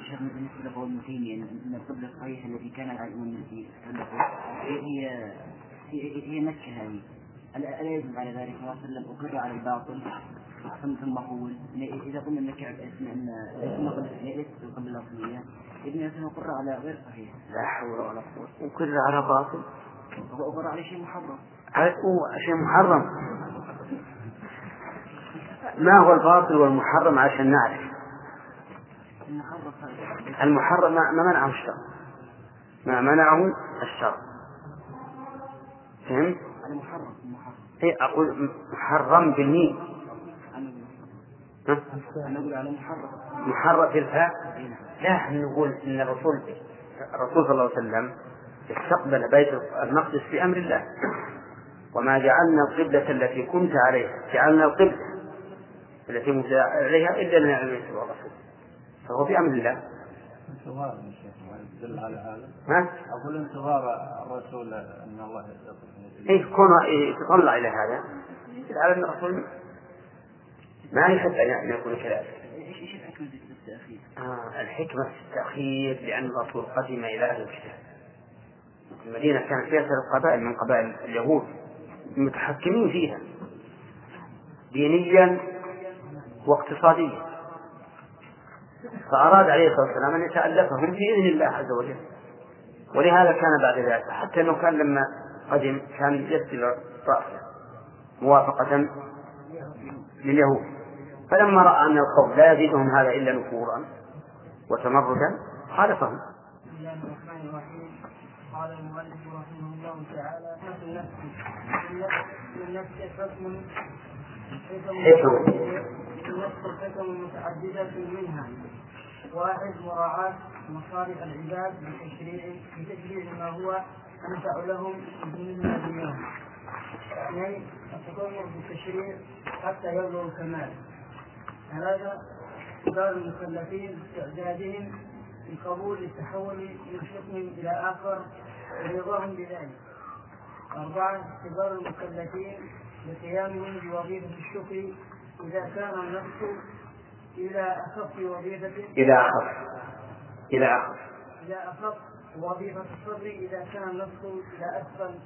شيخ بالنسبة لقول ابن تيمية أن القبلة الصحيحة التي كان العلماء التي هي مكة هذه، ألا يجب على ذلك صلى الله عليه وسلم أقر على الباطل ثم أقول إذا قلنا أن ليست القبلة الأصلية إذن سنقر على غير صحيح. لا حول ولا قوة. أقر على باطل وأقر على شيء محرم. شيء محرم. ما هو الباطل والمحرم عشان نعرف؟ المحرم ما منعه الشرع، ما منعه الشرع. فهمت؟ إيه أقول محرم بالميم. محرم في الفاء. لا نقول إن الرسول صلى الله عليه وسلم استقبل بيت المقدس في أمر الله، وما جعلنا القبلة التي كنت عليها، جعلنا القبلة التي كنت عليها إلا لنا علم الرسول، فهو في أمر الله. انتظار يا شيخ يدل على هذا. أقول انتظار الرسول أن الله يكون يتطلع إلى هذا، على أن الرسول ما يحب أن يكون كذلك. إيش الحكمة في التأخير؟ الحكمة في التأخير لأن الرسول قدم إلى أهل الكتاب. المدينة كانت فيها 3 قبائل من قبائل اليهود متحكمين فيها دينيا واقتصاديا، فأراد عليه الصلاة والسلام أن يتألفهم في إذن الله عز وجل، ولهذا كان بعد ذلك حتى أنه كان لما قدم كان يسجل رأسه موافقة لليهود، فلما رأى أن القوم لا يزيدهم هذا إلا نفورا وتمردا خالفهم. بسم الله الرحمن الرحيم. قال المؤلف رحمه الله تعالى: النفس حكم متعددة منها: 1 مراعاة مصالح العباد بتشريع ما هو أنفع لهم في دنياهم. 2 التطور بالتشريع حتى يبلغ الكمال. 3 إجبار المكلفين باستعدادهم لقبول التحول من حكم إلى آخر ورضاهم بذلك. 4 إجبار المكلفين بقيامهم بوظيفة الشكر إذا كان النفس إلى أخف وظيفة وظيفة الصبر إذا كان النفس إلى أسفل.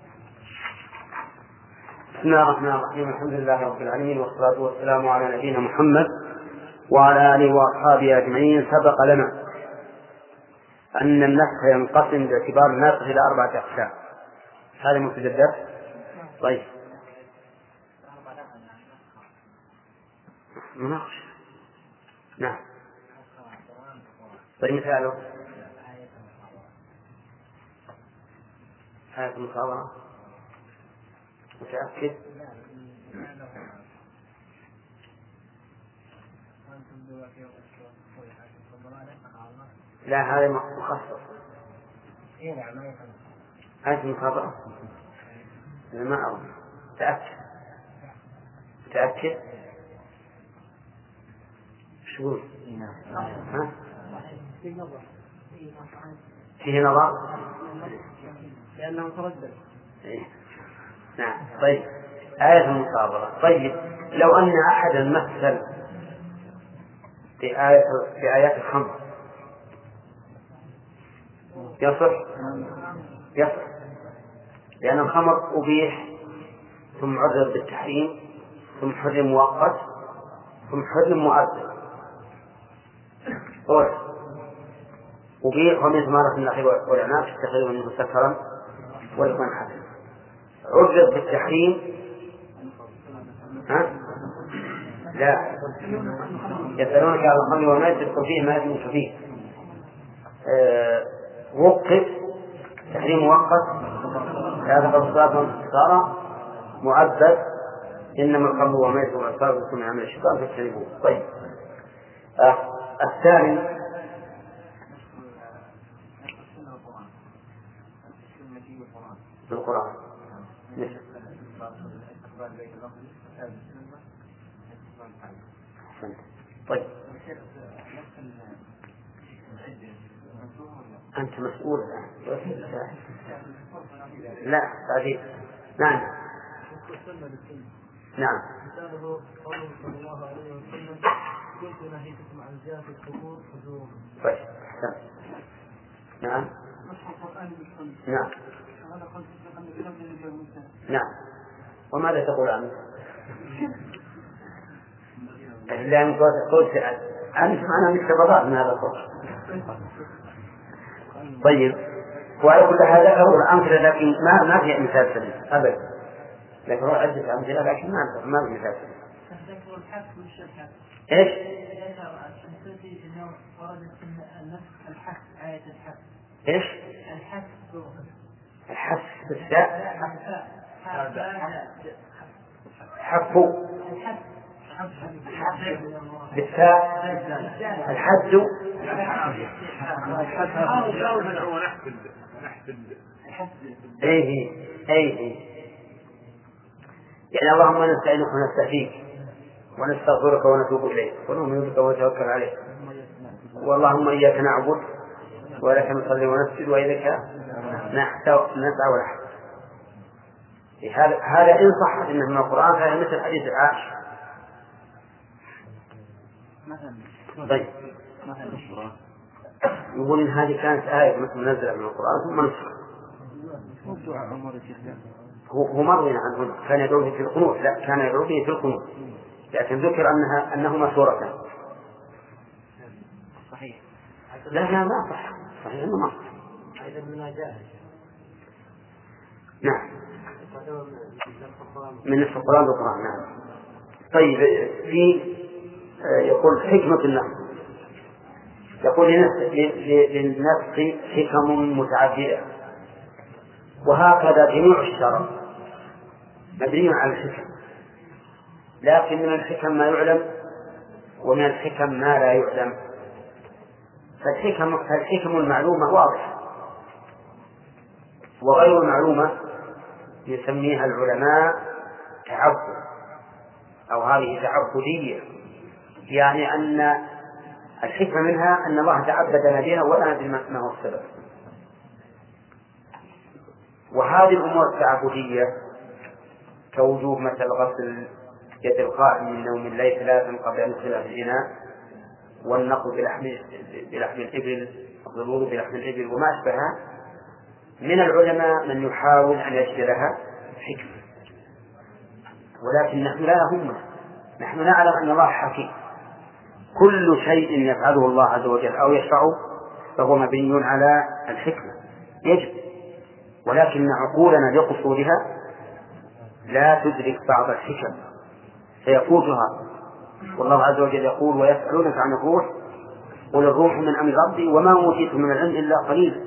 بسم الله الرحمن الرحيم. الحمد لله رب العالمين، والصلاة والسلام على نبينا محمد وعلى آله وأصحابه أجمعين. سبق لنا أن النفس ينقسم باعتبار النفس إلى 4 أقسام. هذا مفيد الدرس. طيب مناقشة. نعم. طيب مثاله آية المصابرة. متأكد؟ لا هذا مخصص. آية المصابرة أنا ما أعرف. متأكد؟ شو؟ فيه نظر لأنه تردد. نعم. طيب آية المصابرة. طيب لو أن أحد مثل في آيات الخمر يصح؟ لأن الخمر أبيح ثم عرض بالتحريم ثم حرم مؤقت ثم حرم مؤبد. أبيح ومن ثمرة النخيل والعناب تتخذون منه سكرا ورزقا حسنا. عرض بالتحريم لا يسألونك على الخمر والميسر قل فيه ما يجوز فيه. وقف تحريم مؤقت لا تقبل الصلاة صار مؤبد إنما الخمر والميسر والأنصاب والسمع عمل الشيطان فاجتنبوه. طيب الثاني بالقرآن. طيب أنت مسؤول الآن. لا تعديل. نعم مثاله قوله صلى الله عليه وسلم: كنت نهيتكم عن زيارة القبور فزوروها. طيب نعم. نعم. نعم. وماذا تقول عنه؟ لأن قلت أنت معنا مستبضات من هذا القول. طيب، وعلى كل هذا أقول أمثلة لكن ما في مثال سليم أبدا، لكن هو عدة أمثلة لكن ما في مثال سليم. إيش؟ إيش؟ الحث بالساء. حفوا بالساء. الحد. أيه يعني اللهم نستعينك ونستهديك ونستغفرك ونتوب إليك ونؤمن بك ونتوكل عليك، واللهم إياك نعبد ولك نصلي ونسجد وإليك نسعى ونحب. هذا إن صح إنه من القرآن فهي مثل حديث عائشة. طيب، يقول إن هذه كانت آية منزلة من القرآن ثم نسخت. هو مروي عنه كان يدعو به في القنوت، لا كان يدعو به في القنوت، لكن ذكر أنهما سورتان. صحيح. لا ما صح، صحيح إنه ما صح. نعم، من نصف القرآن بالقرآن. نعم. طيب، في يقول حكمة النسخ، يقول للنسخ حكم متعددة، وهكذا جميع الشرع مبني على الحكم، لكن من الحكم ما يعلم ومن الحكم ما لا يعلم. فالحكم المعلومة واضحة، وغير المعلومة يسميها العلماء تعبد، أو هذه تعبدية، يعني أن الحكمة منها أن الله تعبدنا بها ولا ندري ما هو السبب. وهذه الأمور التعبدية كوجوب مثل غسل يد القائم من نوم الليل 3 قبل أن يدخل في الإناء، والنقل بلحم الإبل، الضرور بلحم الإبل وما أشبهها، من العلماء من يحاول أن يجد لها حكمة، ولكن نحن لا همة، نحن نعلم أن الله حكيم، كل شيء يفعله الله عز وجل أو يشرعه فهو مبني على الحكمة يجب، ولكن عقولنا لقصورها لا تدرك بعض الحكم فيفوتها. والله عز وجل يقول: ويسألونك عن الروح قل الروح من أمر ربي وما أوتيتم من العلم إلا قليلا.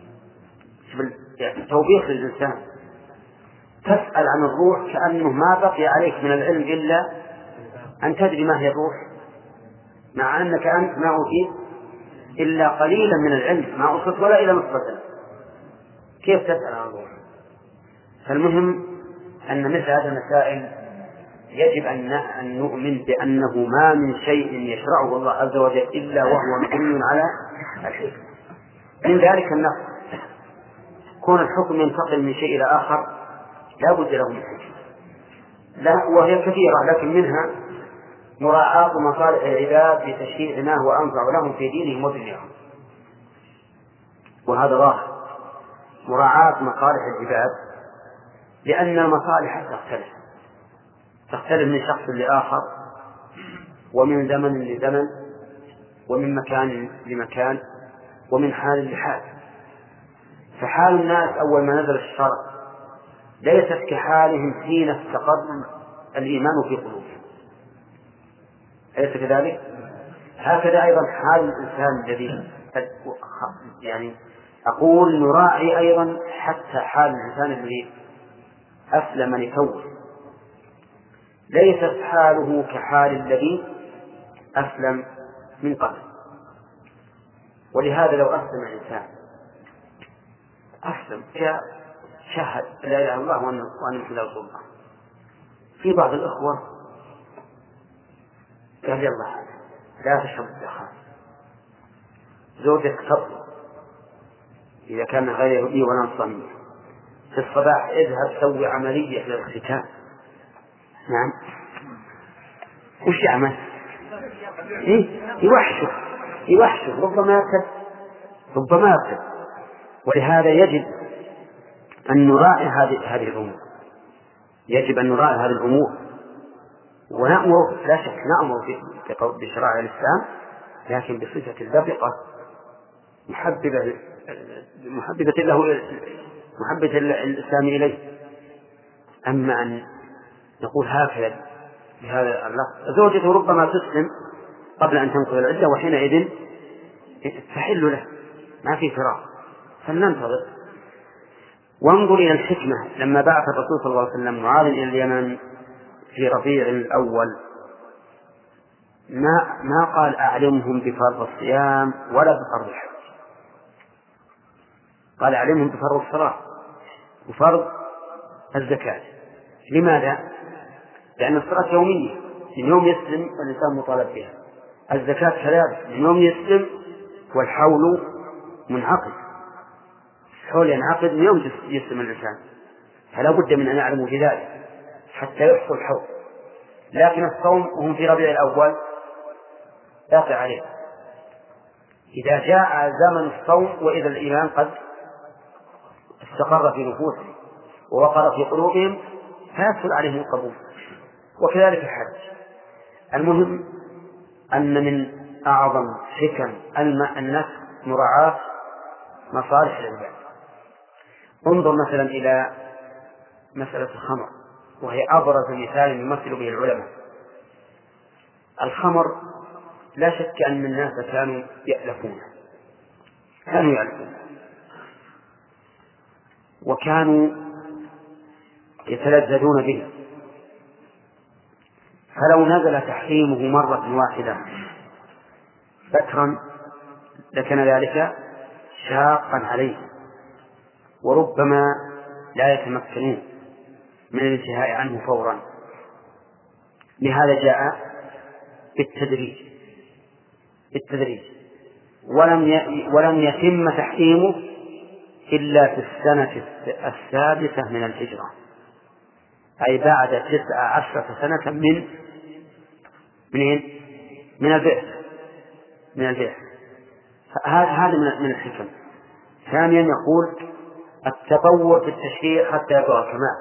توبيخ للإنسان، تسأل عن الروح كأنه ما بقي عليك من العلم إلا أن تدري ما هي الروح، مع أنك أنت ما أوتيت إلا قليلا من العلم، ما أوصلت ولا إلى نصف. كيف تسأل عن الروح؟ فالمهم أن مثل هذه المسائل يجب أن نؤمن بأنه ما من شيء يشرعه الله عز وجل إلا وهو مبني على الحكمة. من ذلك النقل، كون الحكم ينتقل من شيء إلى آخر لا بد له من حكمة، لا وهي كثيرة، لكن منها مراعاة مصالح العباد بتشريع ما هو أنفع لهم في دينهم ودنياهم، وهذا ظاهر مراعاة مصالح العباد، لأن المصالح تختلف من شخص لآخر، ومن زمن لزمن، ومن مكان لمكان، ومن حال لحال. فحال الناس أول ما نزل الشرع ليست كحالهم حين استقر الإيمان في قلوبهم، أليس كذلك؟ هكذا أيضا حال الإنسان الذي يعني أقول نراعي أيضا حتى حال الإنسان الذي أسلم لتوه، ليست حاله كحال الذي أسلم من قبل. ولهذا لو أسلم الإنسان شهد لا إله إلا الله وأن محمد رسول الله، في بعض الأخوة قال: يلا لا تشرب الدخان، زوجك تطلب إذا كان غير يهودي ولا نصراني في الصباح اذهب سوي عملية للختان. نعم، وش يعمل؟ يوحشه ربما ربما يقتل. ولهذا يجب أن نراعي هذه الأمور، يجب أن نراعي هذه الأمور ونأمر، لا شك نأمر بشرائع الإسلام، لكن بصفة اللبقة محببة له، محبة الإسلام إليه. أما أن نقول هكذا بهذا اللفظ، زوجته ربما تسلم قبل أن تنقضي العدة، وحينئذ تحل له، ما في فراغ، فلننتظر. وانظر إلى الحكمة لما بعث الرسول صلى الله عليه وسلم معاذ إلى اليمن في ربيع الأول، ما قال أعلمهم بفرض الصيام ولا بفرض الحج، قال أعلمهم بفرض الصلاة وفرض الزكاة. لماذا؟ لأن الصلاة يومية، من يوم يسلم الإنسان مطالب بها، الزكاة كذلك من يوم يسلم، والحول منعقد، الحول ينعقد من يوم يسلم الإنسان، فلا بد من أن يعلموا بذلك حتى يحصل الحول. لكن الصوم وهم في ربيع الأول باقي عليه، إذا جاء زمن الصوم وإذا الإيمان قد استقر في نفوسهم ووقر في قلوبهم فيسهل عليهم القبول، وكذلك الحج. المهم أن من أعظم حكم الناس مراعاة مصالح العباد. انظر مثلا إلى مسألة الخمر، وهي أبرز مثال يمثل به العلماء. الخمر لا شك أن الناس كانوا يألفونه، وكانوا يتلذذون به، فلو نزل تحريمه مرة واحدة بكرا لكان ذلك شاقا عليه، وربما لا يتمكنون من الانتهاء عنه فورا. لهذا جاء بالتدريج ولم يتم تحريمه إلا في السنة 6 من الهجرة، أي بعد 19 سنة من البعث. هذا من الحكم. ثانيا يقول التطور في التشريع حتى يبلغ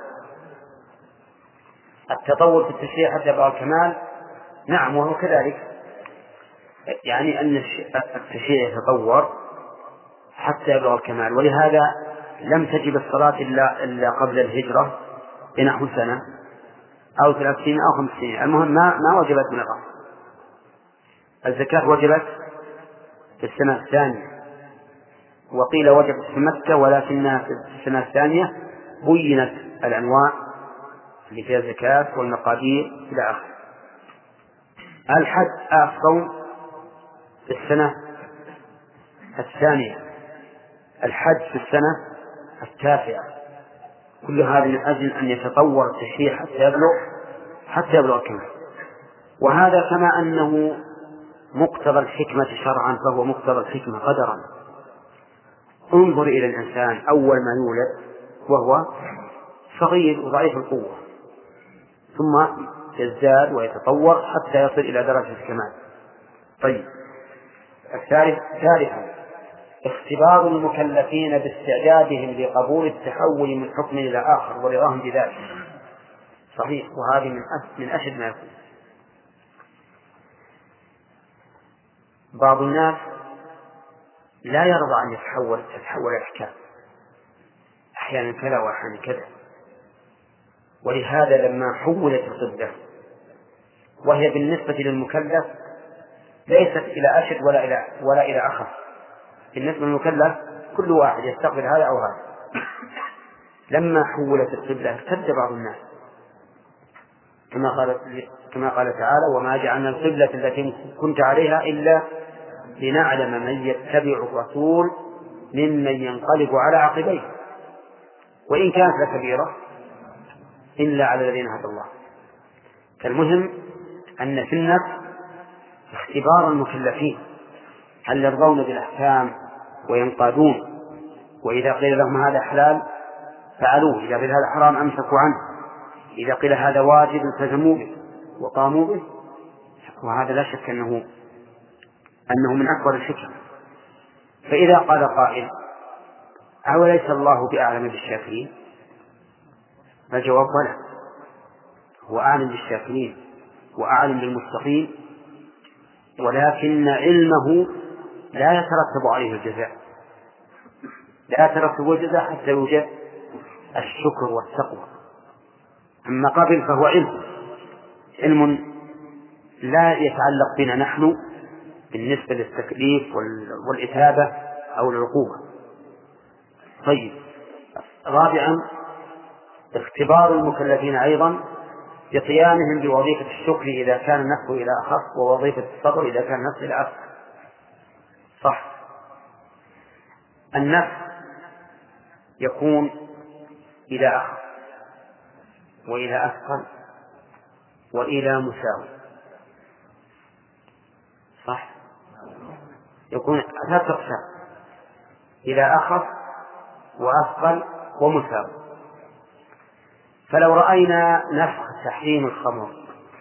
الكمال. نعم، وهو كذلك، يعني أن التشريع يتطور حتى يبلغ الكمال. ولهذا لم تجب الصلاة إلا قبل الهجرة بنحو سنة أو 3 سنين أو 5 سنين، المهم ما وجبت من الأصل. الزكاة وجبت في السنة الثانية، وقيل وجبت في مكة، ولكنها في السنة الثانية بينت الأنواع اللي فيها الزكاة والمقادير إلى آخره. الصوم في السنة الثانية، الحج في السنة 9. كل هذا من أجل أن يتطور التشريع حتى يبلغ الكمال. وهذا كما أنه مقتضى الحكمة شرعا فهو مقتضى الحكمة قدرا. انظر إلى الإنسان أول ما يولد وهو صغير وضعيف القوة، ثم يزداد ويتطور حتى يصل إلى درجة الكمال. طيب، ثالثا اختبار المكلفين باستعدادهم لقبول التحول من حكم إلى آخر ورضاهم بذلك. صحيح، وهذه من أشد ما يكون. بعض الناس لا يرضى أن تتحول الأحكام، أحيانا كذا وأحيانا كذا. ولهذا لما حولت القبلة وهي بالنسبة للمكلف ليست إلى أشد ولا إلى أخف، بالنسبة للمكلف كل واحد يستقبل هذا أو هذا. لما حولت القبلة ارتد بعض الناس، كما قال تعالى: وما جعلنا القبلة التي كنت عليها إلا لنعلم من يتبع الرسول ممن ينقلب على عقبيه وإن كانت لكبيرة إلا على الذين هدى الله. فالمهم أن في النفس اختبار المكلفين، هل يرضون بالأحكام وينقادون، وإذا قيل لهم هذا حلال فعلوه، إذا قيل هذا حرام أمسكوا عنه، إذا قيل هذا واجب التزموا به وقاموا به. وهذا لا شك أنه من أكبر الحكم. فإذا قال قائل أوليس الله بأعلم بالشاكرين؟ فالجواب بلى، هو أعلم بالشاكرين وأعلم بالمتقين، ولكن علمه لا يترتب عليه الجزاء، لا يترتب الجزاء حتى يوجد الشكر والتقوى. أما قبل فهو علم لا يتعلق بنا نحن بالنسبة للتكليف والإثابة أو العقوبة. طيب، رابعا اختبار المكلفين أيضا بقيامهم بوظيفة الشكر إذا كان النفس إلى أخف، ووظيفة الصبر إذا كان النفس إلى أخف. صح، النفس يكون إلى أخف وإلى أثقل وإلى مساوي. صح، يكون ثلاثة أقسام: إلى أخف وأثقل ومساوي. فلو رأينا نفخ تحريم الخمر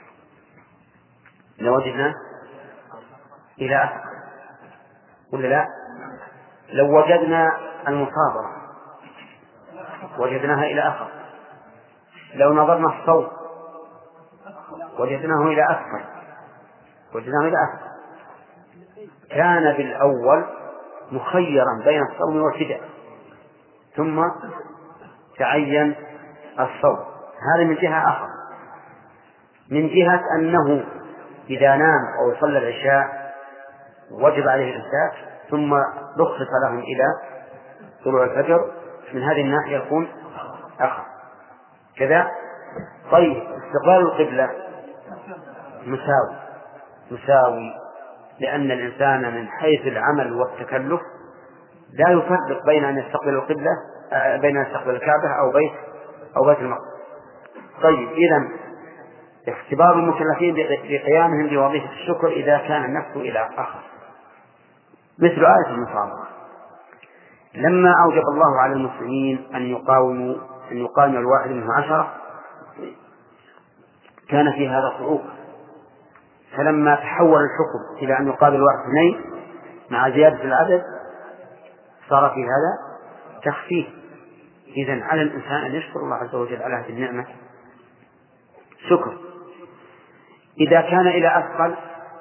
لوجدنا إلى أثقل ولا لا؟ لو وجدنا المصابرة وجدناها إلى أخف. لو نظرنا الصوت وجدناه إلى أثقل وجدناه إلى أثقل. كان بالأول مخيرا بين الصوم والفداء، ثم تعين الصوم. هذا من جهة أخرى، من جهة أنه إذا نام أو صلى العشاء وجب عليه الإمساك، ثم رخص لهم إلى طلوع الفجر، من هذه الناحية يكون أخر كذا. طيب، استقبال القبلة مساوي، لأن الإنسان من حيث العمل والتكلف لا يفرق بين أن يستقبل القبلة بين أن يستقبل الكعبة أو بيت المقدس. طيب، إذن اختبار المكلفين بقيامهم بوظيفة الشكر إذا كان النفس إلى آخر، مثل آية المصابرة. لما أوجب الله على المسلمين أن يقاوم الواحد منهم 10 كان في هذا صعوبة، فلما تحول الحكم إلى أن يقابل 1 2 مع زيادة العدد صار في هذا تخفيف. إذن على الإنسان أن يشكر الله عز وجل على هذه النعمة شكر. إذا كان إلى أثقل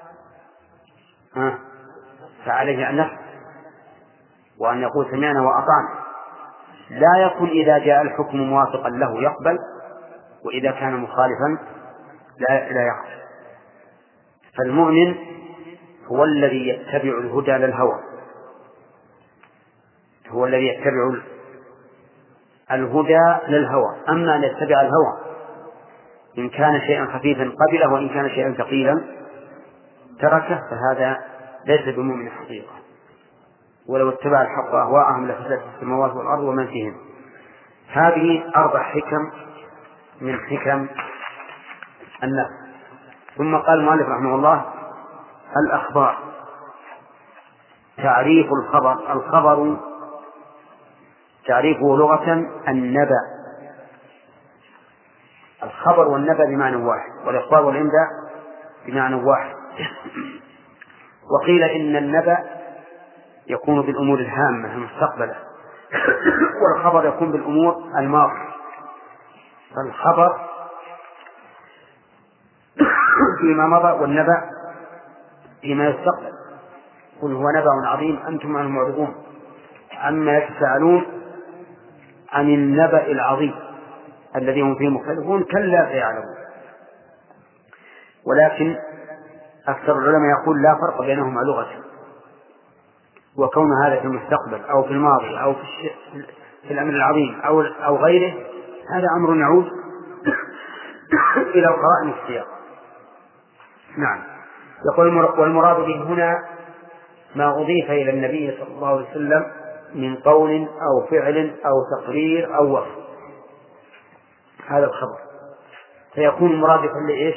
فعليه أن يفعل وأن يقول سمعنا وأطعنا. لا يكون إذا جاء الحكم موافقا له يقبل، وإذا كان مخالفا لا يقبل. فالمؤمن هو الذي يتبع الهدى للهوى، هو الذي يتبع الهدى للهوى. أما أن يتبع الهوى إن كان شيئا خفيفا قبله، وإن كان شيئا ثقيلا تركه، فهذا ليس بمؤمن حقيقة. ولو اتبع الحق أهواءهم لفسدت السماوات والأرض ومن فيهن. هذه 4 حكم من حكم النفس. ثم قال المؤلف رحمه الله: الأخبار. تعريف الخبر تعريفه لغة النبأ. الخبر والنبأ بمعنى واحد، والإخبار والإنباء بمعنى واحد. وقيل إن النبأ يكون بالأمور الهامة المستقبلة، والخبر يكون بالأمور الماضية. فالخبر فيما مضى، والنبأ فيما يستقبل. قل هو نبأ عظيم أنتم عنه معرضون، عما يتساءلون عن النبأ العظيم الذي هم فيه مختلفون كلا سيعلمون. ولكن أكثر العلماء يقول لا فرق بينهما لغة، وكون هذا في المستقبل أو في الماضي أو في الأمر العظيم أو غيره، هذا أمر يعود إلى قرائن السياق. نعم. يقول: والمراد به هنا ما أضيف إلى النبي صلى الله عليه وسلم من قول أو فعل أو تقرير أو وصف، هذا الخبر، فيكون مرادفا لإيش؟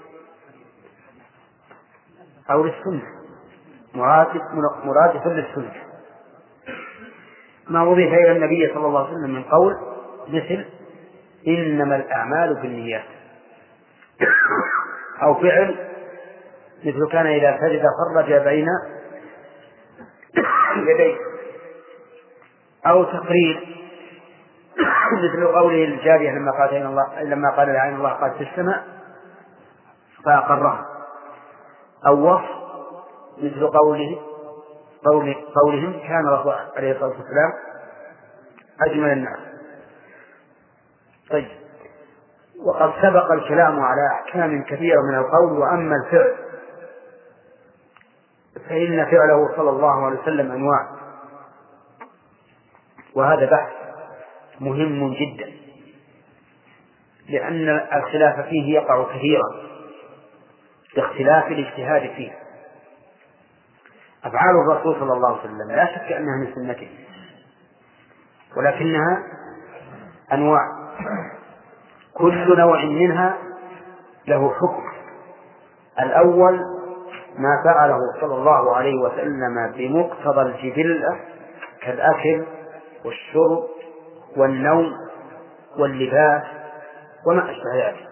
أو للسنة، مرادفا للسنة. ما أضيف إلى النبي صلى الله عليه وسلم من قول، مثل إنما الأعمال بالنيات، أو فعل مثل كان إذا سجد فرج بين يديه. أو تقرير مثل قوله الجارية لما قال لها إن الله قال في السماء فأقرها، أو وصف مثل قولهم كان رسول عليه الصلاة والسلام أجمل الناس. طيب، وقد سبق الكلام على أحكام كثيرة من القول، وأما الفعل فإن فعله صلى الله عليه وسلم أنواع، وهذا بحث مهم جدا، لأن الخلاف فيه يقع كثيرا باختلاف الاجتهاد فيه. أفعال الرسول صلى الله عليه وسلم لا شك أنها من سنته، ولكنها أنواع، كل نوع منها له حكم. الأول ما فعله صلى الله عليه وسلم بمقتضى الجبلة كالأكل والشرب والنوم واللباس وما أشبه ذلك،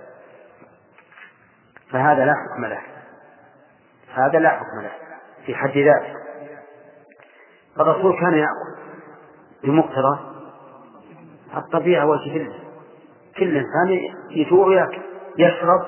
فهذا لا حكم له، هذا لا حكم له في حد ذاته. الرسول كان يأكل بمقتضى الطبيعة والجبلة، كل إنسان يجوع ويأكل، يشرب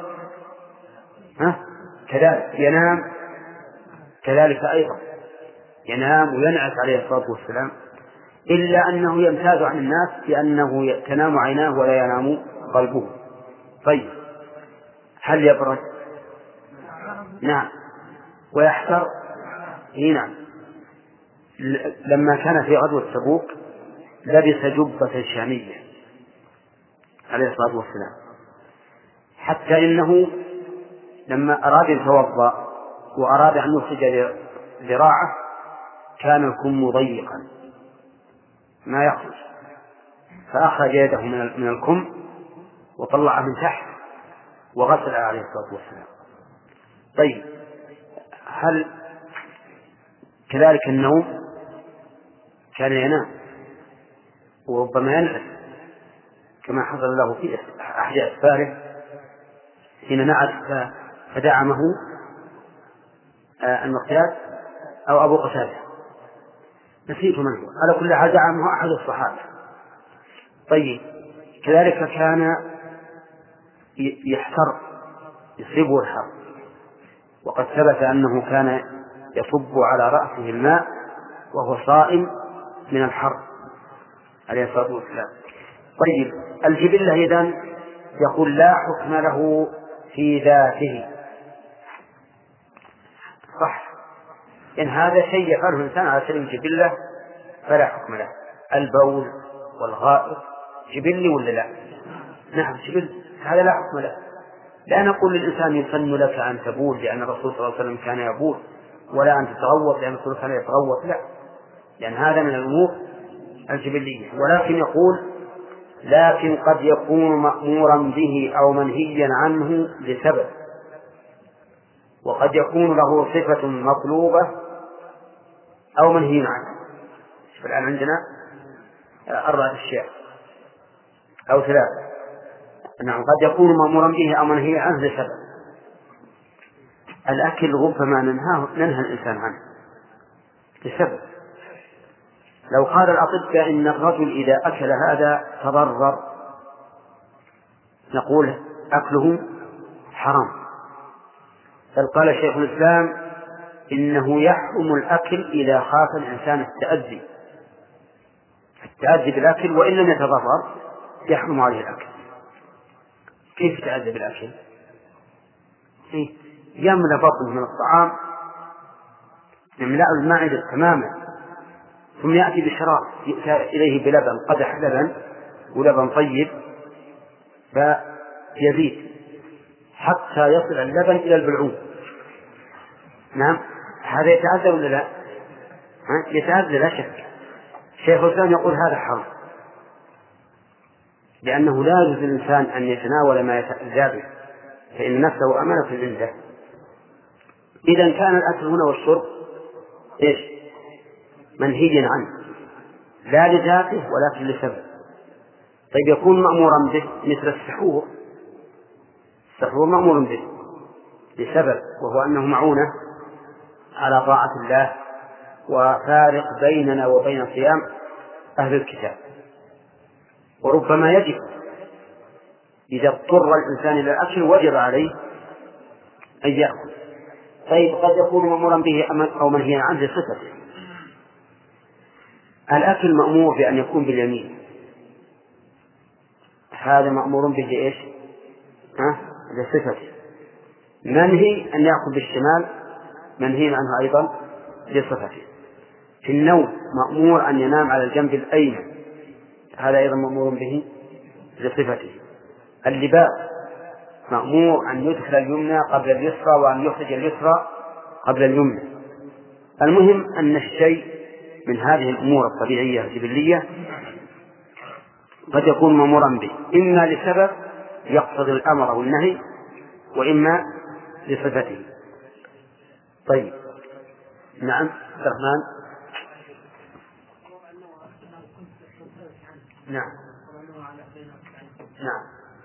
كذلك، ينام كذلك أيضا، ينام وينعس عليه الصلاة والسلام، إلا أنه يمتاز عن الناس بأنه تنام عيناه ولا ينام قلبه. طيب، هل يبرد؟ نعم. ويحتر؟ نعم. لما كان في غزوة تبوك لبس جبة شامية عليه الصلاة والسلام، حتى إنه لما أراد يتوضأ وأراد أن يخرج ذراعه كان الكم ضيقا ما يخرج، فأخرج يده من الكم وطلعه من تحت وغسل عليه الصلاة والسلام. طيب، هل كذلك النوم؟ كان ينام وربما ينعس كما حصل له في أحد أسفاره حين نعس فدعمه المقداد أو أبو قتادة، نسيت من هو، على كل حال دعمه أحد الصحابة. طيب، كذلك كان يحتر، يصيبه الحر، وقد ثبت أنه كان يصب على رأسه الماء وهو صائم من الحر عليه الصلاة والسلام. طيب، الجبلة إذن يقول لا حكم له في ذاته، صح، إن هذا شيء يفعله الإنسان على سبيل الجبلة فلا حكم له. البول والغائط جبلي ولا لا؟ نعم جبل، هذا لا حكم له. لا نقول للإنسان يسن لك أن تبول لأن الرسول صلى الله عليه وسلم كان يبول، ولا أن تتغوط لأن الرسول كان يتغوط، لا، لأن هذا من الأمور الجبلية. ولكن يقول لكن قد يكون مأمورا به أو منهيا عنه لسبب، وقد يكون له صفة مطلوبة أو منهي عنه. الآن عندنا 4 أشياء أو 3. نعم، قد يكون مأمورا به أو منهي عنه لسبب. الأكل ربما ننهى الإنسان عنه لسبب. لو قال الأطباء إن الرجل إذا أكل هذا تضرر، نقول أكله حرام. بل قال شيخ الإسلام إنه يحرم الأكل إذا خاف الإنسان التأذي بالأكل، وإن لم يتضرر يحرم عليه الأكل. كيف يتأذى بالأكل؟ يملأ بطنه من الطعام، يملأ المعدة تماما، ثم يأتي بشراب يأتي إليه بلبن، قدح لبن ولبن طيب، فيزيد حتى يصل اللبن إلى البلعوم. نعم، هذا يتأذى ولا لا؟ يتأذى لا شك. شيخ الإسلام يقول هذا حرام، لأنه لا يجوز للإنسان أن يتناول ما يتأذى به، فإن نفسه أمانة عنده. إذا كان الأكل هنا والشرب منهيا عنه لا لذاته ولكن لسبب. طيب، يكون مأمورا به مثل السحور مأمور به لسبب، وهو أنه معونة على طاعة الله وفارق بيننا وبين الصيام أهل الكتاب، وربما يجب إذا اضطر الإنسان إلى الأكل وجب عليه أن يأكل. طيب قد يكون مأمورا به أو منهيا عنه لصفته. الأكل مأمور بأن يكون باليمين، هذا مأمور به إيش؟ لصفته. منهي أن يأكل بالشمال، منهي عنه أيضا لصفته. في النوم مأمور أن ينام على الجنب الأيمن، هذا أيضا مأمور به لصفته. اللباس مأمور أن يدخل اليمنى قبل اليسرى وأن يخرج اليسرى قبل اليمنى. المهم أن الشيء من هذه الأمور الطبيعية الجبلية قد يكون مأمورا به إما لسبب يقتضي الأمر أو النهي، وإما لصفته. طيب نعم الرحمن. نعم نعم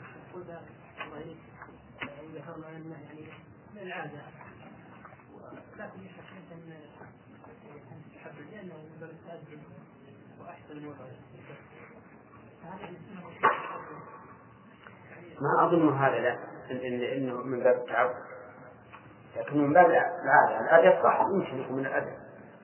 ما أظن هذا لا إنه من باب التعب، لكن من باب العادة. العادة صح يمكن يكون من الأدب.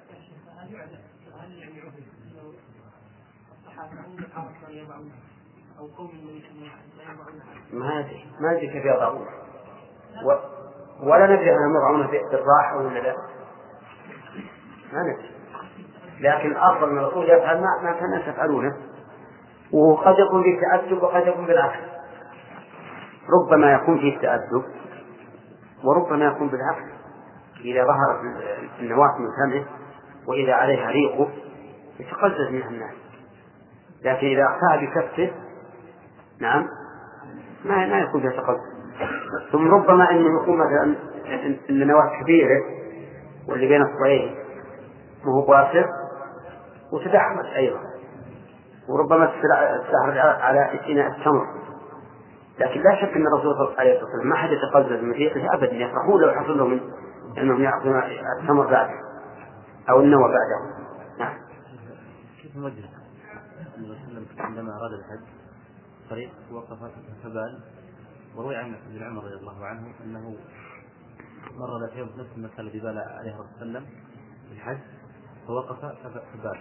ما أدري كيف يضعون، ولا ندري أن يضعون بالراحة ولا لا، ما ندري. لكن الأفضل من الرسول يفعل ما كان الناس يفعلونه، وقد يكون فيه تأدب وقد يكون بالعكس. ربما يكون فيه تأدب وربما يكون بالعكس، إذا ظهرت النواة من فمه وإذا عليها ريقه يتقزز منها الناس، لكن إذا أخذها بكفه نعم ما يكون فيها تقزز. ثم ربما أنه يكون مثلا النواة كبيرة واللي بين الصعيد وهو قاصر وتدعمت أيضا، وربما تستحرج على اتناء التمر. لكن لا شك أن الرسول صلى الله عليه وسلم ما حد يتقزز من ريقه أبدا، يفرحون لو حصل لهم أنهم يأخذون التمر بعده أو النوى بعده. نعم. كيف نوجه النبي صلى الله عليه وسلم عندما أراد الحج طريق وقف فبال، وروي عن ابن عمر رضي الله عنه أنه مر ذات يوم نفس المكان الذي بال عليه الرسول صلى الله عليه وسلم في الحج فوقف فبال.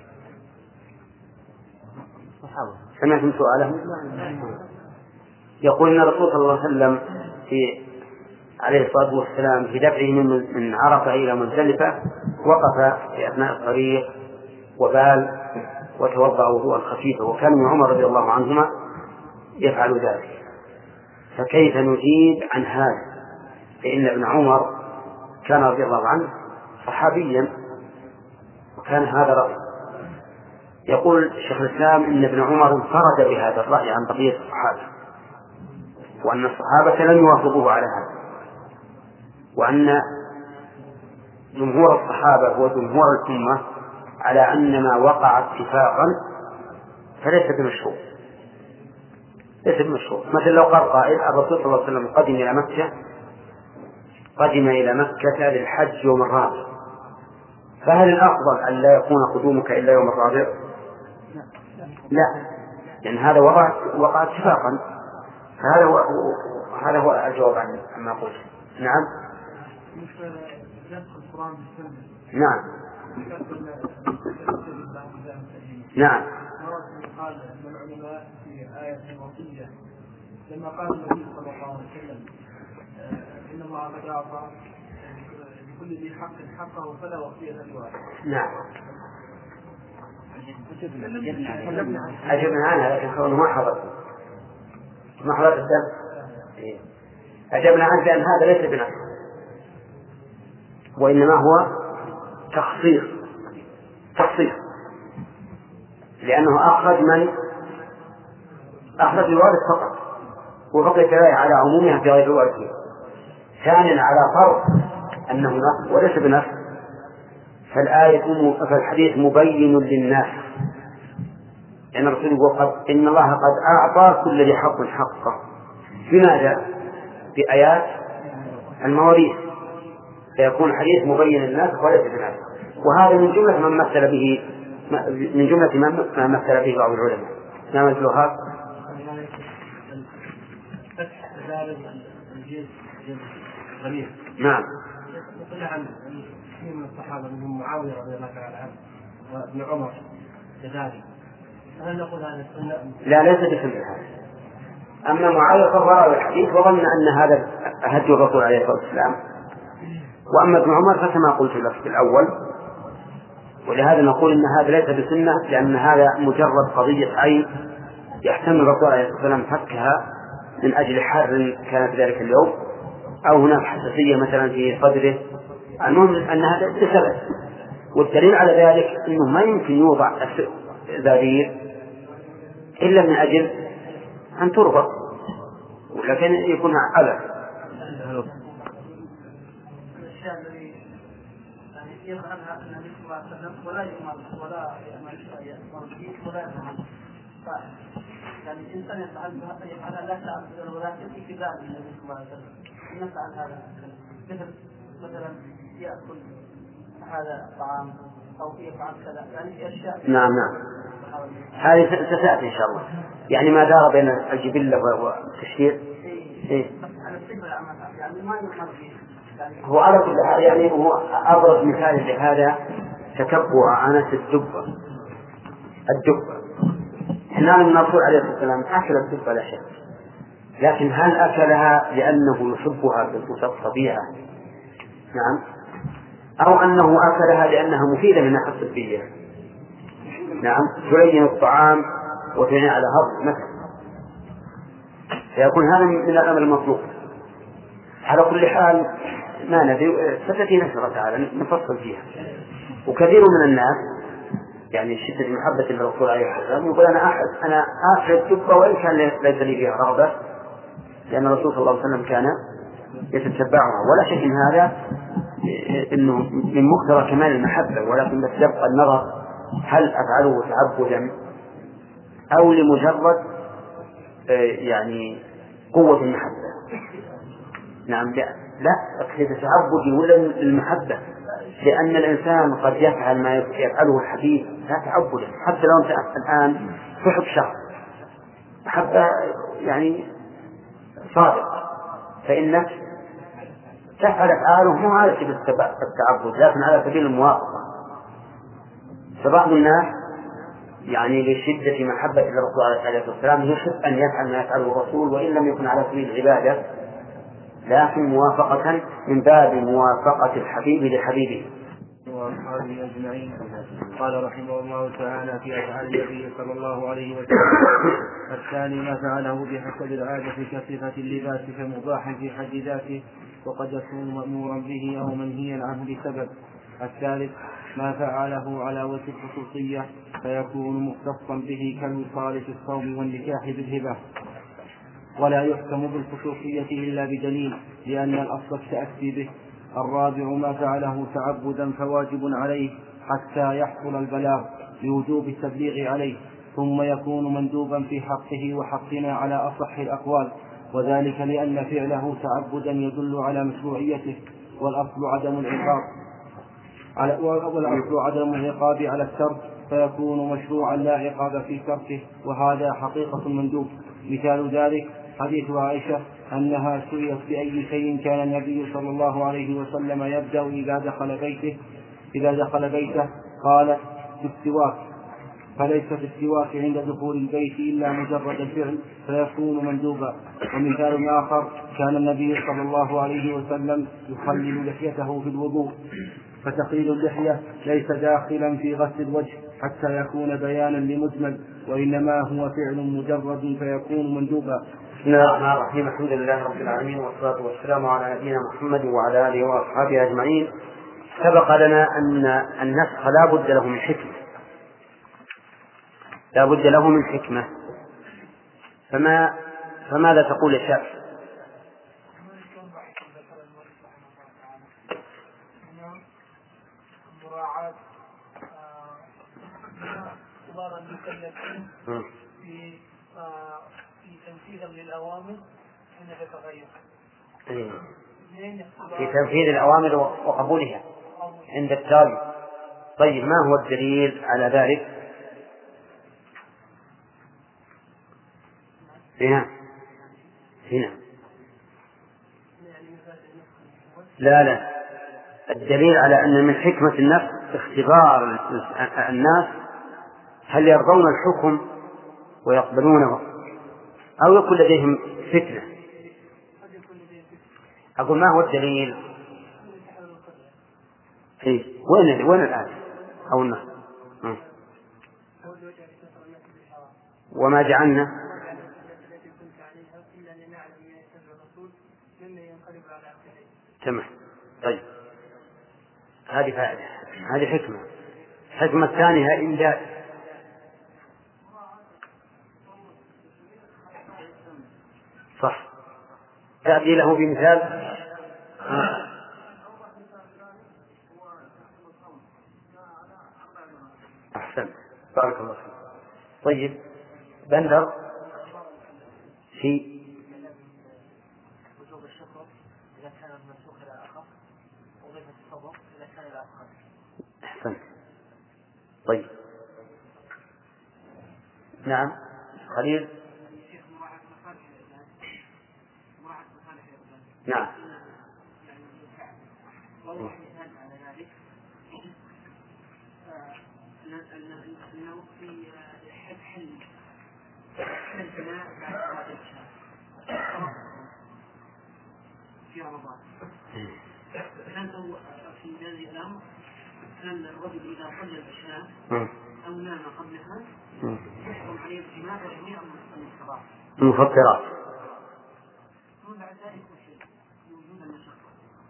الصحابة سمعتم سؤاله؟ يقول أن الرسول صلى الله عليه وسلم عليه الصلاة والسلام في دفعه من عرفة إلى مزدلفة وقف في أثناء الطريق وبال وتوضأ وضوءا خفيفا، وكان ابن عمر رضي الله عنهما يفعل ذلك. فكيف نجيب عن هذا؟ فإن ابن عمر كان رضي الله عنه صحابيا وكان هذا رأي. يقول شيخ الإسلام إن ابن عمر انفرد بهذا الرأي عن بقية الصحابة، وأن الصحابة لم يوافقوه على هذا، وأن جمهور الصحابة وجمهور الأمة على أن ما وقع اتفاقا فليس بمشروع، ليس بمشروع. مثل لو قال قائل الرسول صلى الله عليه وسلم قدم إلى مكة للحج يوم الرابع، فهل الأفضل أن لا يكون قدومك إلا يوم الرابع؟ لا، لأن هذا وقع اتفاقا. هذا هو الجواب عما قلت. نعم نعم نعم. قال من العلماء في آية الوصية لما قال النبي صلى الله عليه وسلم إن الله قد أعطى لكل ذي حق حقه فلا وصية لواحد. نعم أجبنا عنها، لكن كونه ما حضرت الدرس. أجبنا عنه لأن هذا ليس بنفسه، وإنما هو تخصيص لأنه أخرج الوارث فقط، وبقي الآية على عمومها في غير الوارث. ثانيا على فرض أنه نص وليس بنص، فالحديث مبين للناس، لأن الرسول يقول إن الله قد أعطى كل ذي حق حقه. بماذا؟ بآيات المواريث، فيكون الحديث مبين للناس وليس بنص. وهذا من جملة من مثل به من جملة ما مثل به بعض العلماء. ما مثلها نعم. يقول عن كثير من الصحابة منهم معاوية رضي الله تعالى عنه وابن عمر كذلك، هل نقول هذا السنة؟ لا، ليس بسنة هذا. أما معاوية فهو راوي الحديث وظن أن هذا هدي الرسول عليه الصلاة والسلام، وأما ابن عمر فكما قلت لك في الأول، ولهذا نقول أن هذا ليس بسنة، لأن هذا مجرد قضية عين يحتمل الرسول عليه الصلاة والسلام فكها من أجل حر كان في ذلك اليوم، أو هناك حساسية مثلا في صدره. المهم أن هذا بسبب، والدليل على ذلك أنه ما يمكن يوضع الزبير إلا من أجل أن تربط، ولكن يكون على الأشياء التي يفعلها النبي صلى الله عليه وسلم ولا يؤمر ولا يأمر به ولا يفعل. يعني الإنسان يفعلها لا تعبد ولكن اتباع النبي صلى الله عليه وسلم. نفعل هذا مثلا يأكل هذا الطعام أو يفعل كذا، يعني في أشياء. نعم. هذه ستأتي إن شاء الله، يعني ما دار بين الجبلة والتشريع. يعني ما يؤمر به. هو على كل حال يعني هو أبرز مثال لهذا تتبع أنس الدبة. احنا من الرسول عليه الصلاة والسلام أكل الدبة لا شك، لكن هل أكلها لأنه يحبها بالطبيعة؟ نعم. أو أنه أكلها لأنها مفيدة من الناحية الطبية؟ نعم، تلين الطعام وتعين على هضم مثلا، فيكون هذا من الأمر المطلوب. على كل حال ما ندري، ستأتي نشرة تعالى نفصل فيها. وكثير من الناس يعني شدة محبة الرسول عليه الصلاة والسلام يقول أنا آخذ الدبة وإن كان ليس لي فيها رغبة، لأن الرسول صلى الله عليه وسلم كان يتتبعها. ولا شك إن هذا إنه من مقتضى كمال المحبة، ولكن بس يبقى النظر هل أفعله تعبدا أو لمجرد يعني قوة المحبة. نعم. لا أقصد تعبدي ولا المحبة، لأن الإنسان قد يفعل ما يفعله الحبيب لا تعبدا. حتى لو أنت الآن تحب شخص محبة يعني صادق، فإنك تفعل أفعاله مو على سبيل التعبد لكن على سبيل الموافقة. فبعض الناس يعني لشدة محبة الرسول عليه الصلاة والسلام يحب أن يفعل ما يفعله الرسول وإن لم يكن على سبيل العبادة، لكن موافقة من باب موافقة الحبيب لحبيبه. وأصحابه أجمعين. قال رحمه الله تعالى في أفعال النبي صلى الله عليه وسلم: الثاني ما فعله بحسب العادة كصفة اللباس كمباح في حد ذاته وقد يكون مأمورا به أو منهيا عنه بسبب. الثالث ما فعله على وجه الخصوصية فيكون مختصا به كالوصال في الصوم والنكاح بالهبة، ولا يحكم بالخصوصية إلا بدليل لأن الأصل التأسي به. الرابع ما فعله تعبدا فواجب عليه حتى يحصل البلاغ لوجوب التبليغ عليه، ثم يكون مندوبا في حقه وحقنا على أصح الأقوال، وذلك لأن فعله تعبدا يدل على مشروعيته، والأصل عدم العقاب على الترك، فيكون مشروعا لا عقاب في تركه، وهذا حقيقة المندوب. مثال ذلك حديث عائشة أنها سئلت بأي شيء كان النبي صلى الله عليه وسلم يبدأ إذا دخل بيته قالت بالسواك، فليس في السواك عند دخول البيت إلا مجرد الفعل فيكون مندوبا. ومثال آخر كان النبي صلى الله عليه وسلم يخلل لحيته في الوضوء، فتخليل اللحية ليس داخلا في غسل الوجه حتى يكون بيانا لمجمل، وإنما هو فعل مجرد فيكون مندوبا. بسم الله الرحمن الرحيم. الحمد لله رب العالمين، والصلاة والسلام على نبينا محمد وعلى آله وأصحابه أجمعين. سبق لنا أن النسخ لا بد له من حكمة، فماذا تقول يا شاف؟ مراعاة كبار المكلفين في تنفيذ للأوامر حين تتغير، في تنفيذ الأوامر وقبولها عند التالي. طيب ما هو الدليل على ذلك؟ هنا لا الدليل على أن من حكمة النفس اختبار الناس هل يرضون الحكم ويقبلونه أو يكون لديهم فتنة. أقول ما هو الدليل؟ وين الآية أو النص؟ وما جعلنا تمام. طيب هذه فائدة، هذه حكمة الثانية إمداد. صح، تأتي له بمثال. أحسن، بارك الله فيك. طيب بندر في وجوب الشكر إذا كان المنسوخ إلى آخر وضيفة الصبر إذا كان إلى آخر. أحسن. طيب نعم خليل. نعم أنه في حل البناء بعد صلاة العشاء في رمضان. كان في هذه الأمر كان الرجل إذا صلى العشاء أو نام قبلها يحكم عليه الجماع وجميع المفطرات. وبعد ذلك وجود المشقة.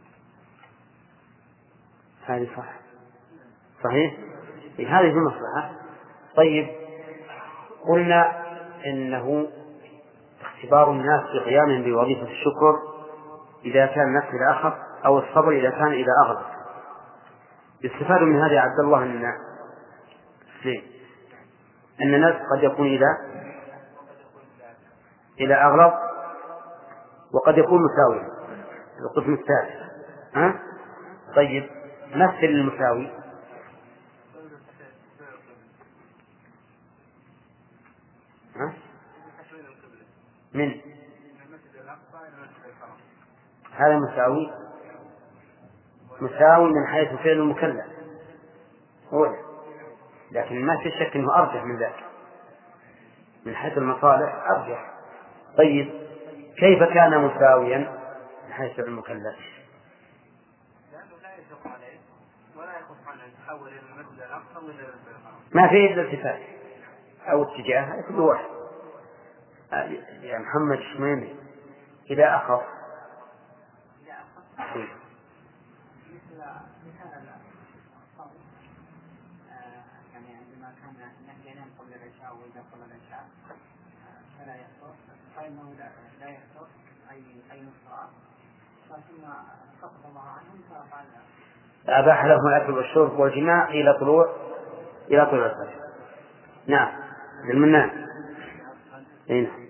هذه صحيح. هذه المصلحة. طيب قلنا إنه اختبار الناس بقيامهم بوظيفة الشكر إذا كان النفس إلى آخر أو الصبر إذا كان إلى أغلب. يستفاد من هذا عبد الله أن الناس قد يكون إلى أغلب وقد يكون مساوي القسم الثالث. طيب مثل المساوي. من هذا مساوي من حيث فعل المكلف هو، لكن ما في شك أنه أرجح من ذلك من حيث المصالح أرجح. طيب كيف كان مساويا من حيث فعل المكلف؟ ما فيه إلا التفات أو اتجاه كل واحد. يا محمد شميمي إذا أخف يعني عندما كان ينام قبل العشاء وإذا صلى العشاء فلا يفطر فإنه لا يفطر أي نصف ثم خفض الله عنهم فقال أباح لهم الأكل والشرب والجماع إلى طلوع الفجر. نعم المنان. هنا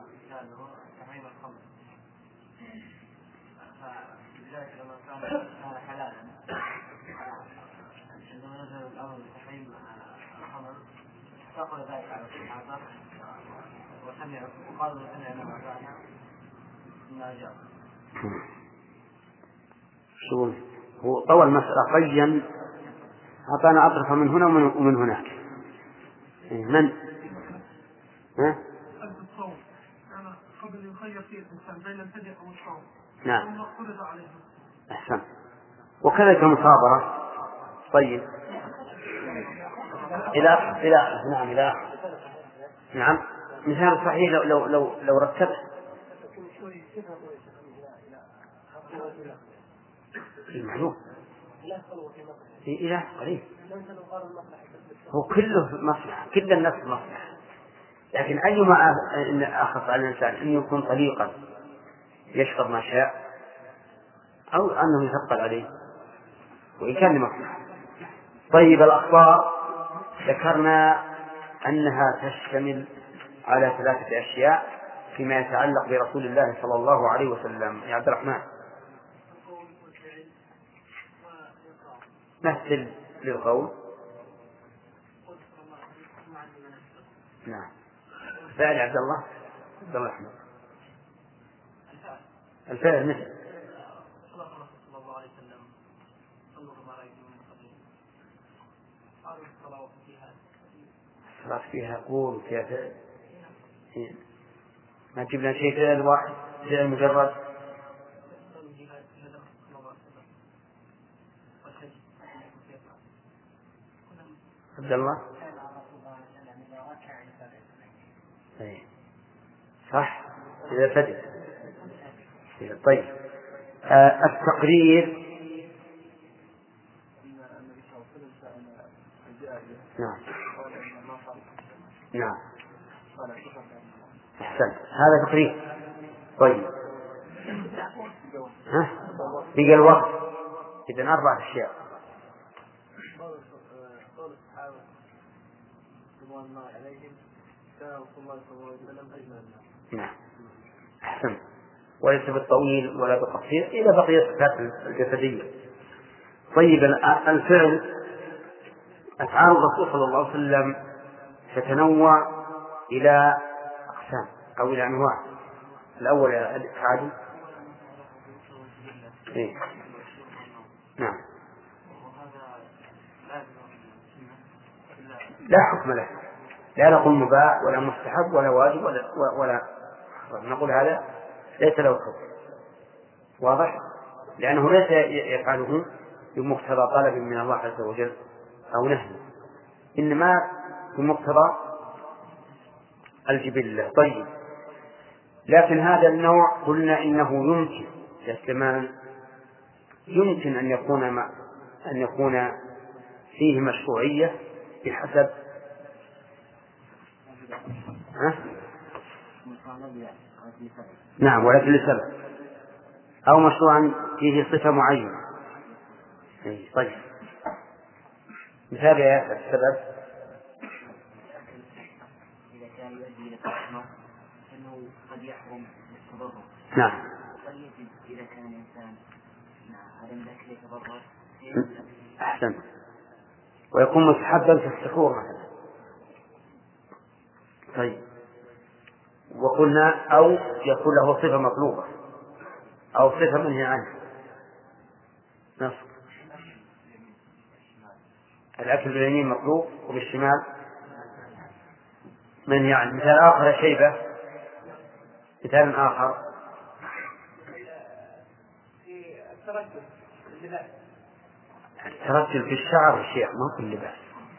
فقل ذلك على الصحابة وقالوا سمعنا وأطعنا ما جاء. شو هو طول المسألة قيا أعطانا أطرفا من هنا ومن هناك. من الصوم أنا قبل يخير فيه الإنسان بين الفدية والصوم. نعم أحسن. وكذلك المصابرة. طيب إلى نعم مثال صحيح لو رتبت المعلوم إله قليل هو كله مصلحة، كل الناس مصلحة، لكن أيما أخف على الإنسان أن يكون طليقا يشرب ما شاء أو أنه يثقل عليه وإن كان لمصلحة. طيب الأخبار ذكرنا أنها تشتمل على 3 أشياء فيما يتعلق برسول الله صلى الله عليه وسلم. يا عبد الرحمن مثل للقول نعم. فعل عبد الله أحمد الفعل مثل صلى الله عليه وسلم صلوا كما رأيتم قالوا الصلاة فيها الصلاة فيها قول وفيها فعل. ما جبنا شيء فعل واحد فعل مجرد. عبد الله صح إذا فدت. طيب التقرير. نعم أحسن هذا تقرير. طيب بقى الوقت إذن 4 أشياء. قول الصحابة رضوان الله عليهم كان رسول الله صلى الله عليه وسلم أجمل الناس. نعم أحسن. وليس بالطويل ولا بالقصير إلا بقية الصفات الجسدية. طيب الفعل أفعال الرسول صلى الله عليه وسلم تتنوع إلى أقسام أو إلى أنواع. الأول الإفعال. نعم لا حكم له، لا نقول مباح ولا مستحب ولا واجب ولا نقول هذا ليس له حكم. واضح؟ لأنه ليس يفعله بمقتضى طلب من الله عز وجل أو نهي، إنما بمقتضى الجبلة. طيب لكن هذا النوع قلنا إنه يمكن الاحتمال، يمكن أن يكون فيه مشروعية بحسب نعم ولكن لسبب، أو مشروعا فيه صفة معينة. طيب مثال يا السبب إذا كان يؤدي إلى التحرم فإنه قد يحرم التضرر. نعم. فليجب إذا كان الإنسان عدم ذكر يتضرر. أحسن. ويكون مستحبا في السحور مثلا. طيب وقلنا أو يكون له صفة مطلوبة أو صفة منهي عنها. نص الأكل باليمين مطلوب وبالشمال منهي عنه. مثال آخر شيبة. مثال آخر الترجل في الشعر الشيخ ما كل لباس.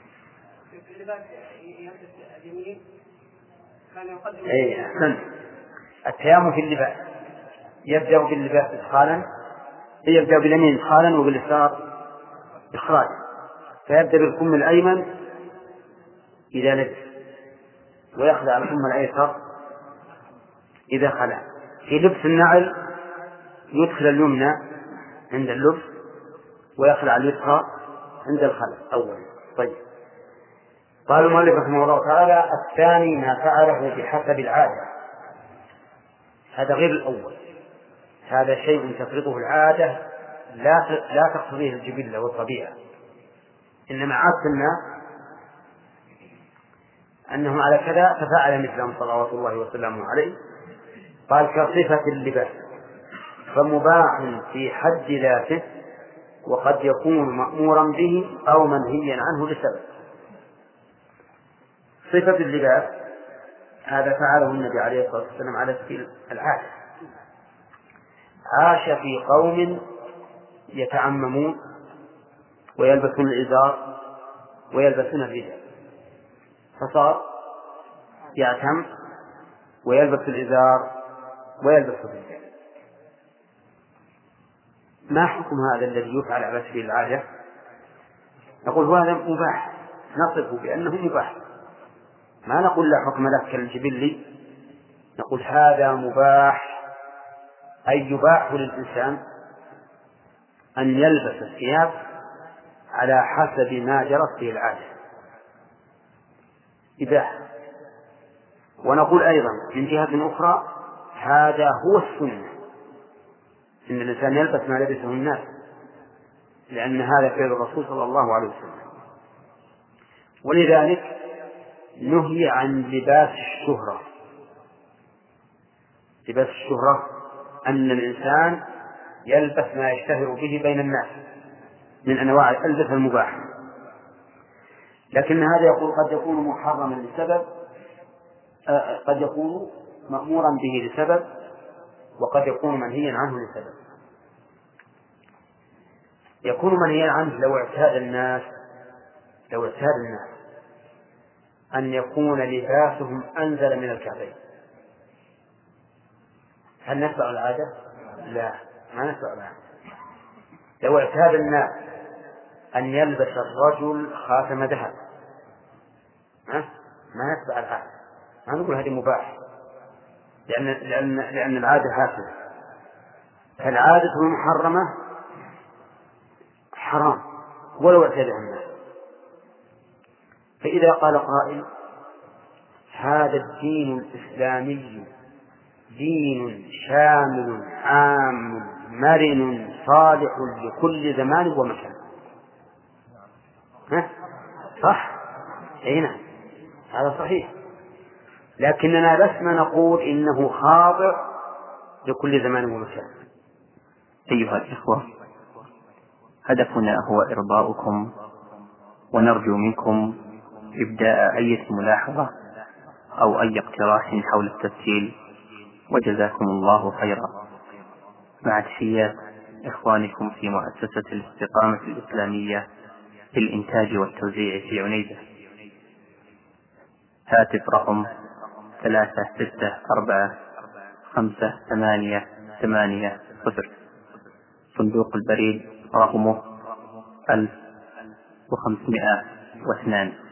أي أحسن. التيامن في اللباس يبدأ باللباس إدخالا، يبدأ باليمين إدخالا وباليسار إخراجا، فيبدأ بالكم الأيمن إذا لبس ويخلع الكم الأيسر إذا خلع. في لبس النعل يدخل اليمنى عند اللبس ويخلع اليسرى عند الخلع أولا. طيب قال المؤلف رحمه الله تعالى الثاني ما فعله بحسب العادة. هذا غير الأول، هذا شيء تفرضه العادة لا تقتضيه الجبلة والطبيعة، إنما عادة الناس أنهم على كذا ففعل مثلهم صلوات الله وسلامه عليه. قال كصفة اللباس فمباح في حد ذاته وقد يكون مأمورا به أو منهيا عنه لسبب. صفة اللباس هذا فعله النبي عليه الصلاة والسلام على سبيل العادة. عاش في قوم يتعممون ويلبسون الإزار ويلبسون الرداء، فصار يعتم ويلبس الإزار ويلبس الرداء. ما حكم هذا الذي يفعل على سبيل العادة؟ نقول هذا مباح، نصفه بأنه مباح، ما نقول لا حكم له كالجبلي، نقول هذا مباح، أي يباح للإنسان أن يلبس الثياب على حسب ما جرت به العادة، إباحة. ونقول أيضا من جهة أخرى هذا هو السنة، إن الإنسان يلبس ما لبسه الناس، لأن هذا فعل الرسول صلى الله عليه وسلم. ولذلك نهي عن لباس الشهرة. لباس الشهرة أن الإنسان يلبس ما يشتهر به بين الناس من أنواع الألبسة المباحة، لكن هذا قد يكون محرما لسبب، قد يكون مأمورا به لسبب، وقد يكون منهيا عنه لسبب. يكون منهيا عنه لو اعتاد الناس أن يكون لباسهم أنزل من الكعبين. هل نتبع العادة؟ لا، ما نتبع العادة. لو اعتاد الناس أن يلبس الرجل خاتم ذهب ما نتبع العادة، ما نقول هذه مباح، لأن العادة هكذا. فالعادة المحرمة حرام ولو اعتادها الناس. فإذا قال قائل هذا الدين الإسلامي دين شامل عام مرن صالح لكل زمان ومكان، صح؟ أي نعم، هذا صحيح، لكننا لسنا نقول إنه خاضع لكل زمان ومكان. أيها الإخوة، هدفنا هو إرضاؤكم، ونرجو منكم إبداء أي ملاحظة أو أي اقتراح حول التسجيل، وجزاكم الله خيرا. مع تحيات إخوانكم في مؤسسة الاستقامة الإسلامية للإنتاج والتوزيع في عنيزة. هاتف رقم 36455880. صندوق البريد رقمه 1502.